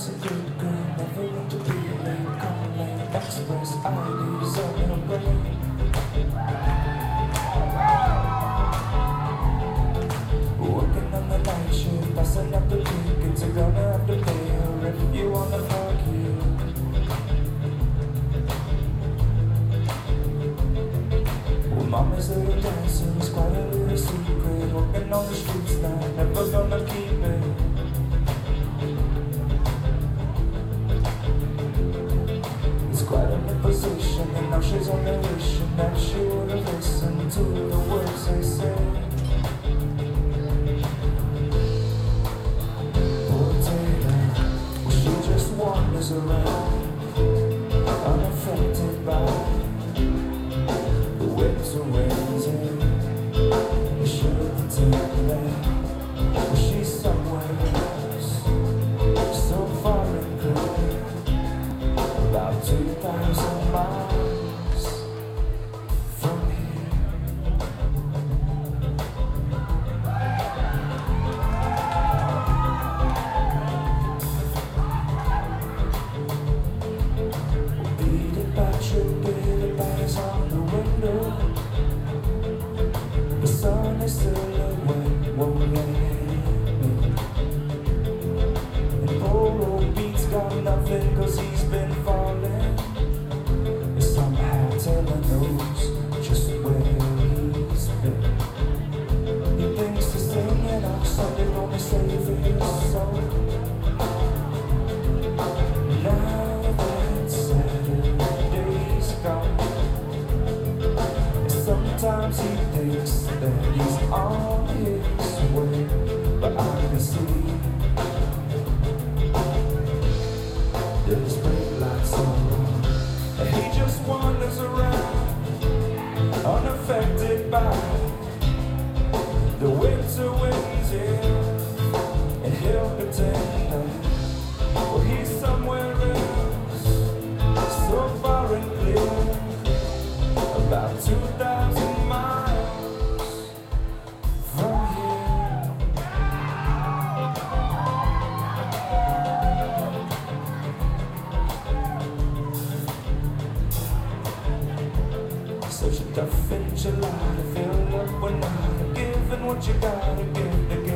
a good girl, never want to be late. Come late, express IDs on her brain. Working on the night shift, passing up the tickets. You're gonna have to pay her if you wanna fuck you. Well, mama's little dancer is quite a little secret. Walking on the streets now, never gonna keep it. Quite in a position, and now she's only wishing that she would have listened to the words they say. Poor Taylor, well, she just wanders around, unaffected by the winds or winds. You shouldn't take that. Well, she's somewhere else, so far and clear. About 2,000 miles from here. Beaded by trip, beaded by his on the window. The sun is still away, won't let me. And poor old Beat's got nothing 'cause he's been falling. Somehow Taylor knows just where he's been. He thinks to sing it up Sunday gonna save his soul. Now that Saturday's gone, sometimes he thinks that he's on his way, but I can see there's brake lights on. He just wanders around, unaffected by the winter winds, yeah. And he'll pretend that, well, he's somewhere else, so far and clear, about 2,000 miles from here. Such a tough in July to fill up when not giving what you gotta give to